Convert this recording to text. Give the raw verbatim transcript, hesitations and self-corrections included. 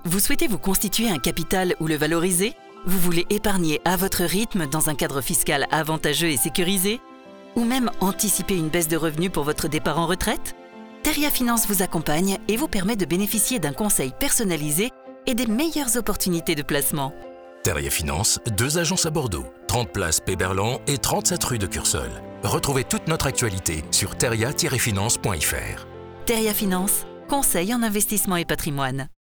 Vous souhaitez vous constituer un capital ou le valoriser? Vous voulez épargner à votre rythme dans un cadre fiscal avantageux et sécurisé? Ou même anticiper une baisse de revenus pour votre départ en retraite? Teria Finance vous accompagne et vous permet de bénéficier d'un conseil personnalisé et des meilleures opportunités de placement. Teria Finance, deux agences à Bordeaux, trente place Péberlan et trente-sept rue de Cursol. Retrouvez toute notre actualité sur teria tiret finance point f r. Teria Finance, conseil en investissement et patrimoine.